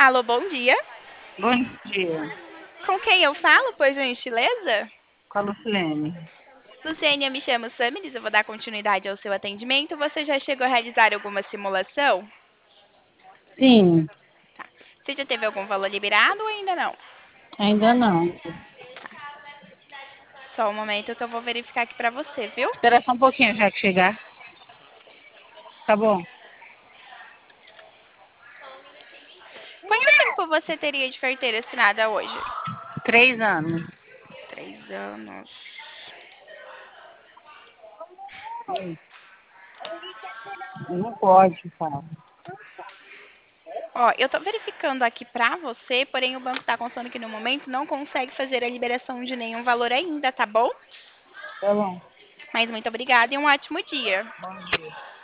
Alô, bom dia. Bom dia, Com quem eu falo, por gentileza? com a Lucilene. Luciene, eu me chamo Samiris, eu vou dar continuidade ao seu atendimento. Você já chegou a realizar alguma simulação? Sim, Você já teve algum valor liberado ou ainda não? ainda não. Só um momento que eu vou verificar aqui pra você, viu? Espera só um pouquinho já que chegar. Tá bom. Quanto tempo você teria de carteira assinada hoje? 3 anos. 3 anos. Não pode, fala. Ó, eu tô verificando aqui pra você, porém o banco tá constando que no momento não consegue fazer a liberação de nenhum valor ainda, tá bom? Tá bom. Mas muito obrigada e um ótimo dia. Bom dia.